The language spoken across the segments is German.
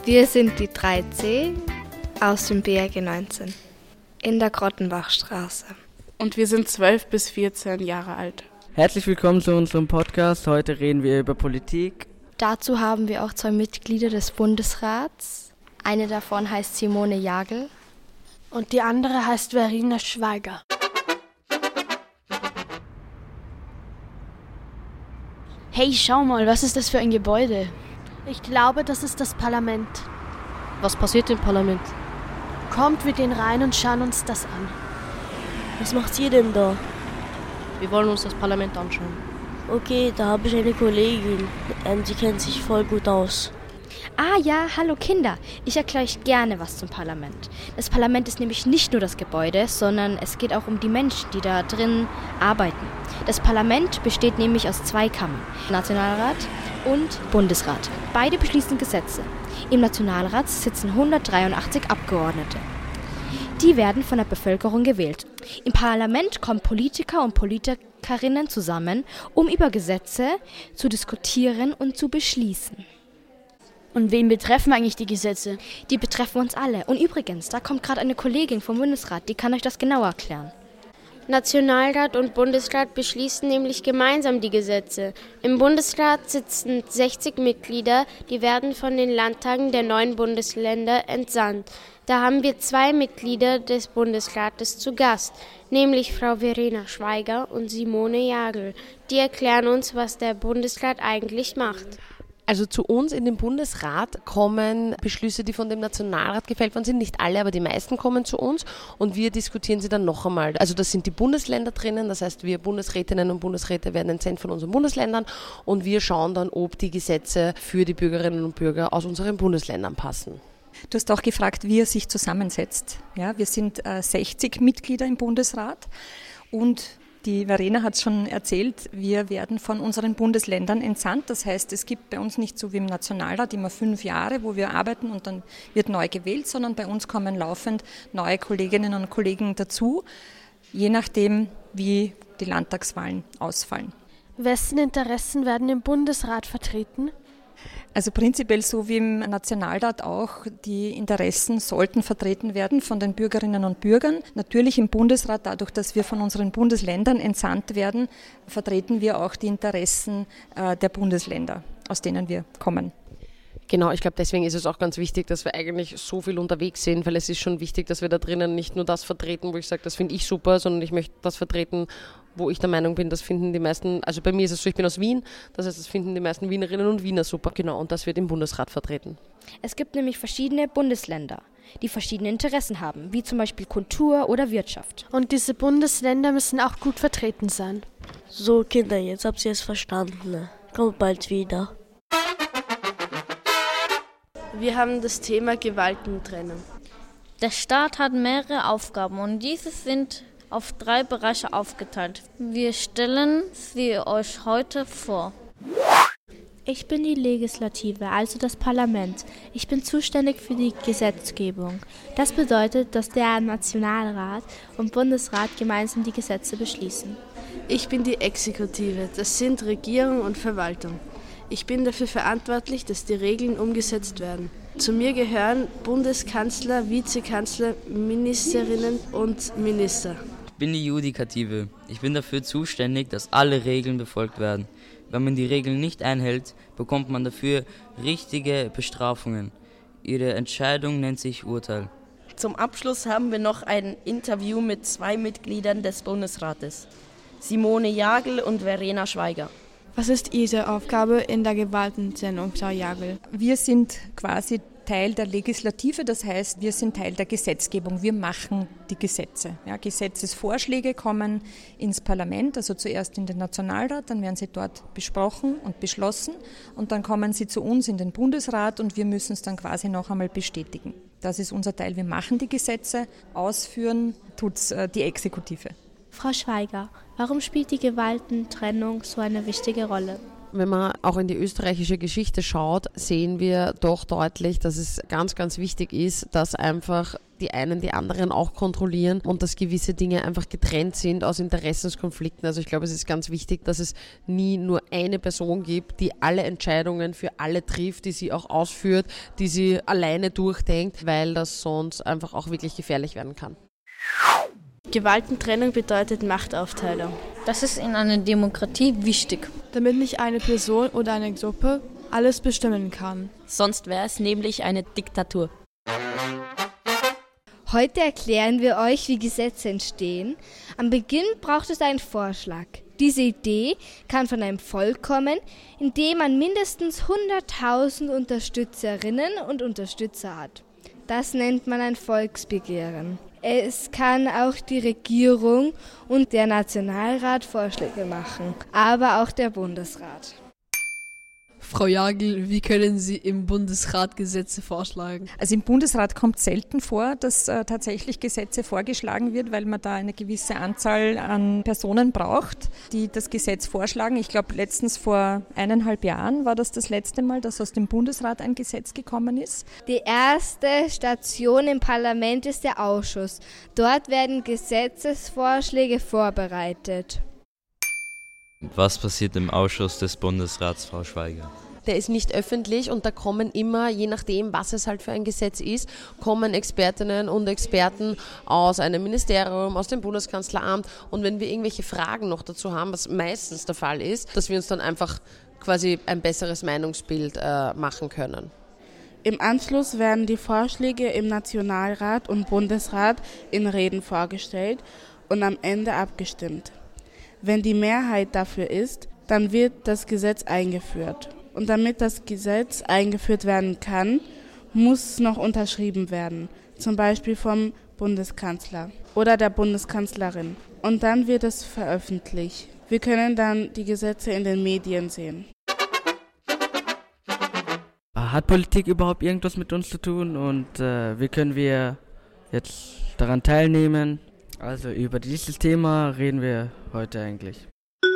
Wir sind die 3C aus dem BRG 19 in der Grottenbachstraße. Und wir sind 12 bis 14 Jahre alt. Herzlich willkommen zu unserem Podcast. Heute reden wir über Politik. Dazu haben wir auch 2 Mitglieder des Bundesrats. Eine davon heißt Simone Jagel. Und die andere heißt Verena Schweiger. Hey, schau mal, was ist das für ein Gebäude? Ich glaube, das ist das Parlament. Was passiert im Parlament? Kommt, wir gehen rein und schauen uns das an. Was macht ihr denn da? Wir wollen uns das Parlament anschauen. Okay, da habe ich eine Kollegin. Die kennt sich voll gut aus. Ah ja, hallo Kinder. Ich erkläre euch gerne was zum Parlament. Das Parlament ist nämlich nicht nur das Gebäude, sondern es geht auch um die Menschen, die da drin arbeiten. Das Parlament besteht nämlich aus 2 Kammern, Nationalrat und Bundesrat. Beide beschließen Gesetze. Im Nationalrat sitzen 183 Abgeordnete. Die werden von der Bevölkerung gewählt. Im Parlament kommen Politiker und Politikerinnen zusammen, um über Gesetze zu diskutieren und zu beschließen. Und wen betreffen eigentlich die Gesetze? Die betreffen uns alle. Und übrigens, da kommt gerade eine Kollegin vom Bundesrat, die kann euch das genauer erklären. Nationalrat und Bundesrat beschließen nämlich gemeinsam die Gesetze. Im Bundesrat sitzen 60 Mitglieder, die werden von den Landtagen der 9 Bundesländer entsandt. Da haben wir 2 Mitglieder des Bundesrates zu Gast, nämlich Frau Verena Schweiger und Simone Jagel. Die erklären uns, was der Bundesrat eigentlich macht. Also zu uns in den Bundesrat kommen Beschlüsse, die von dem Nationalrat gefällt worden sind. Nicht alle, aber die meisten kommen zu uns und wir diskutieren sie dann noch einmal. Also da sind die Bundesländer drinnen, das heißt wir Bundesrätinnen und Bundesräte werden entsandt von unseren Bundesländern und wir schauen dann, ob die Gesetze für die Bürgerinnen und Bürger aus unseren Bundesländern passen. Du hast auch gefragt, wie er sich zusammensetzt. Ja, wir sind 60 Mitglieder im Bundesrat und die Verena hat es schon erzählt, wir werden von unseren Bundesländern entsandt. Das heißt, es gibt bei uns nicht so wie im Nationalrat immer 5 Jahre, wo wir arbeiten und dann wird neu gewählt, sondern bei uns kommen laufend neue Kolleginnen und Kollegen dazu, je nachdem, wie die Landtagswahlen ausfallen. Wessen Interessen werden im Bundesrat vertreten? Also prinzipiell so wie im Nationalrat auch, die Interessen sollten vertreten werden von den Bürgerinnen und Bürgern. Natürlich im Bundesrat, dadurch, dass wir von unseren Bundesländern entsandt werden, vertreten wir auch die Interessen der Bundesländer, aus denen wir kommen. Genau, ich glaube, deswegen ist es auch ganz wichtig, dass wir eigentlich so viel unterwegs sind, weil es ist schon wichtig, dass wir da drinnen nicht nur das vertreten, wo ich sage, das finde ich super, sondern ich möchte das vertreten, wo ich der Meinung bin, das finden die meisten, also bei mir ist es so, ich bin aus Wien, das heißt, das finden die meisten Wienerinnen und Wiener super, genau, und das wird im Bundesrat vertreten. Es gibt nämlich verschiedene Bundesländer, die verschiedene Interessen haben, wie zum Beispiel Kultur oder Wirtschaft. Und diese Bundesländer müssen auch gut vertreten sein. So Kinder, jetzt habt ihr es verstanden. Kommt bald wieder. Wir haben das Thema Gewaltentrennung. Der Staat hat mehrere Aufgaben und diese sind auf 3 Bereiche aufgeteilt. Wir stellen sie euch heute vor. Ich bin die Legislative, also das Parlament. Ich bin zuständig für die Gesetzgebung. Das bedeutet, dass der Nationalrat und Bundesrat gemeinsam die Gesetze beschließen. Ich bin die Exekutive, das sind Regierung und Verwaltung. Ich bin dafür verantwortlich, dass die Regeln umgesetzt werden. Zu mir gehören Bundeskanzler, Vizekanzler, Ministerinnen und Minister. Ich bin die Judikative. Ich bin dafür zuständig, dass alle Regeln befolgt werden. Wenn man die Regeln nicht einhält, bekommt man dafür richtige Bestrafungen. Ihre Entscheidung nennt sich Urteil. Zum Abschluss haben wir noch ein Interview mit 2 Mitgliedern des Bundesrates, Simone Jagel und Verena Schweiger. Was ist Ihre Aufgabe in der Gewaltentrennung, Frau Jagel? Wir sind quasi Teil der Legislative, das heißt, wir sind Teil der Gesetzgebung. Wir machen die Gesetze. Ja, Gesetzesvorschläge kommen ins Parlament, also zuerst in den Nationalrat, dann werden sie dort besprochen und beschlossen und dann kommen sie zu uns in den Bundesrat und wir müssen es dann quasi noch einmal bestätigen. Das ist unser Teil. Wir machen die Gesetze, ausführen tut's die Exekutive. Frau Schweiger, warum spielt die Gewaltentrennung so eine wichtige Rolle? Wenn man auch in die österreichische Geschichte schaut, sehen wir doch deutlich, dass es ganz, ganz wichtig ist, dass einfach die einen die anderen auch kontrollieren und dass gewisse Dinge einfach getrennt sind aus Interessenskonflikten. Also ich glaube, es ist ganz wichtig, dass es nie nur eine Person gibt, die alle Entscheidungen für alle trifft, die sie auch ausführt, die sie alleine durchdenkt, weil das sonst einfach auch wirklich gefährlich werden kann. Gewaltentrennung bedeutet Machtaufteilung. Das ist in einer Demokratie wichtig. Damit nicht eine Person oder eine Gruppe alles bestimmen kann. Sonst wäre es nämlich eine Diktatur. Heute erklären wir euch, wie Gesetze entstehen. Am Beginn braucht es einen Vorschlag. Diese Idee kann von einem Volk kommen, in dem man mindestens 100.000 Unterstützerinnen und Unterstützer hat. Das nennt man ein Volksbegehren. Es kann auch die Regierung und der Nationalrat Vorschläge machen, aber auch der Bundesrat. Frau Jagel, wie können Sie im Bundesrat Gesetze vorschlagen? Also im Bundesrat kommt selten vor, dass tatsächlich Gesetze vorgeschlagen wird, weil man da eine gewisse Anzahl an Personen braucht, die das Gesetz vorschlagen. Ich glaube, letztens vor 1,5 Jahren war das letzte Mal, dass aus dem Bundesrat ein Gesetz gekommen ist. Die erste Station im Parlament ist der Ausschuss. Dort werden Gesetzesvorschläge vorbereitet. Was passiert im Ausschuss des Bundesrats, Frau Schweiger? Der ist nicht öffentlich und da kommen immer, je nachdem, was es halt für ein Gesetz ist, kommen Expertinnen und Experten aus einem Ministerium, aus dem Bundeskanzleramt. Und wenn wir irgendwelche Fragen noch dazu haben, was meistens der Fall ist, dass wir uns dann einfach quasi ein besseres Meinungsbild machen können. Im Anschluss werden die Vorschläge im Nationalrat und Bundesrat in Reden vorgestellt und am Ende abgestimmt. Wenn die Mehrheit dafür ist, dann wird das Gesetz eingeführt. Und damit das Gesetz eingeführt werden kann, muss noch unterschrieben werden, zum Beispiel vom Bundeskanzler oder der Bundeskanzlerin. Und dann wird es veröffentlicht. Wir können dann die Gesetze in den Medien sehen. Hat Politik überhaupt irgendwas mit uns zu tun und wie können wir jetzt daran teilnehmen? Also über dieses Thema reden wir heute eigentlich.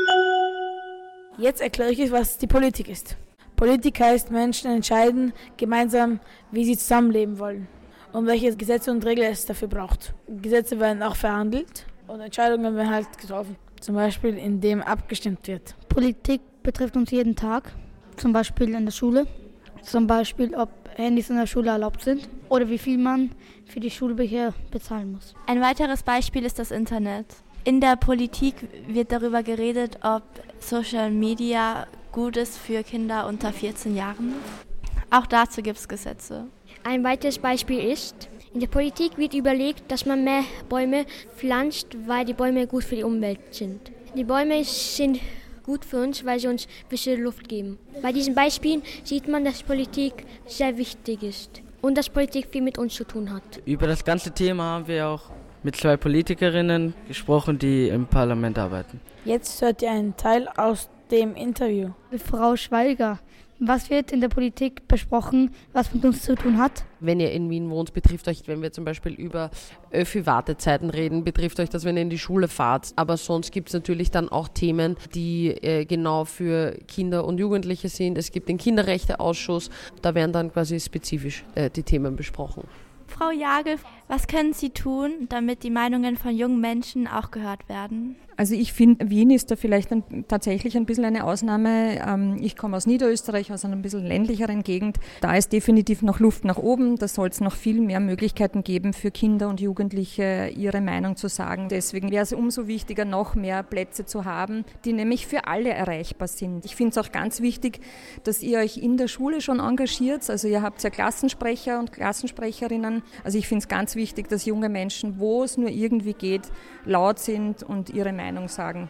Jetzt erkläre ich euch, was die Politik ist. Politik heißt, Menschen entscheiden gemeinsam, wie sie zusammenleben wollen und welche Gesetze und Regeln es dafür braucht. Gesetze werden auch verhandelt und Entscheidungen werden halt getroffen, zum Beispiel indem abgestimmt wird. Politik betrifft uns jeden Tag, zum Beispiel in der Schule. Zum Beispiel, ob Handys in der Schule erlaubt sind oder wie viel man für die Schulbücher bezahlen muss. Ein weiteres Beispiel ist das Internet. In der Politik wird darüber geredet, ob Social Media gut ist für Kinder unter 14 Jahren. Auch dazu gibt es Gesetze. Ein weiteres Beispiel ist, in der Politik wird überlegt, dass man mehr Bäume pflanzt, weil die Bäume gut für die Umwelt sind. Die Bäume sind gut für uns, weil sie uns frische Luft geben. Bei diesen Beispielen sieht man, dass Politik sehr wichtig ist und dass Politik viel mit uns zu tun hat. Über das ganze Thema haben wir auch mit 2 Politikerinnen gesprochen, die im Parlament arbeiten. Jetzt hört ihr einen Teil aus dem Interview. Frau Schweiger, was wird in der Politik besprochen, was mit uns zu tun hat? Wenn ihr in Wien wohnt, betrifft euch, wenn wir zum Beispiel über Öffi-Wartezeiten reden, betrifft euch das, wenn ihr in die Schule fahrt. Aber sonst gibt es natürlich dann auch Themen, die genau für Kinder und Jugendliche sind. Es gibt den Kinderrechteausschuss, da werden dann quasi spezifisch die Themen besprochen. Frau Jagel, was können Sie tun, damit die Meinungen von jungen Menschen auch gehört werden? Also ich finde, Wien ist da vielleicht tatsächlich ein bisschen eine Ausnahme. Ich komme aus Niederösterreich, aus einer ein bisschen ländlicheren Gegend. Da ist definitiv noch Luft nach oben. Da soll es noch viel mehr Möglichkeiten geben für Kinder und Jugendliche, ihre Meinung zu sagen. Deswegen wäre es umso wichtiger, noch mehr Plätze zu haben, die nämlich für alle erreichbar sind. Ich finde es auch ganz wichtig, dass ihr euch in der Schule schon engagiert. Also ihr habt ja Klassensprecher und Klassensprecherinnen. Also ich finde es ganz wichtig, dass junge Menschen, wo es nur irgendwie geht, laut sind und ihre Meinung sagen.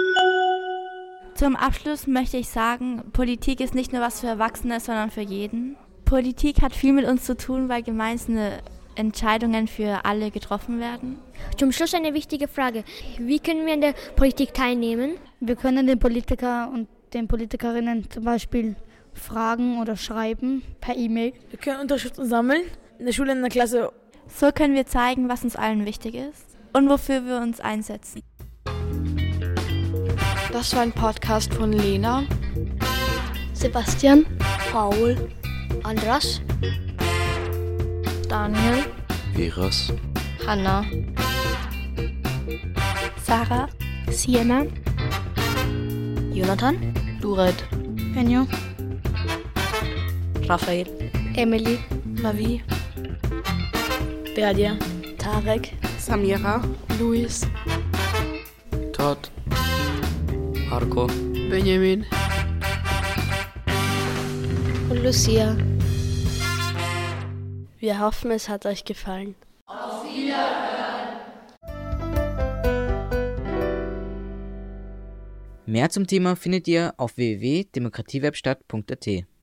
Zum Abschluss möchte ich sagen, Politik ist nicht nur was für Erwachsene, sondern für jeden. Politik hat viel mit uns zu tun, weil gemeinsame Entscheidungen für alle getroffen werden. Zum Schluss eine wichtige Frage. Wie können wir in der Politik teilnehmen? Wir können den Politiker und den Politikerinnen zum Beispiel fragen oder schreiben per E-Mail. Wir können Unterschriften sammeln, in der Schule, in der Klasse. So können wir zeigen, was uns allen wichtig ist und wofür wir uns einsetzen. Das war ein Podcast von Lena, Sebastian, Paul, Andras, Daniel. Firas, Hanna, Sarah, Sienna, Jonathan, Duret, Benjo, Raphael, Emily, Mavi, Berdia, Tarek, Samira, Luis, Todd, Marco, Benjamin und Lucia. Wir hoffen, es hat euch gefallen. Auf Wiederhören! Mehr zum Thema findet ihr auf www.demokratiewebstadt.at.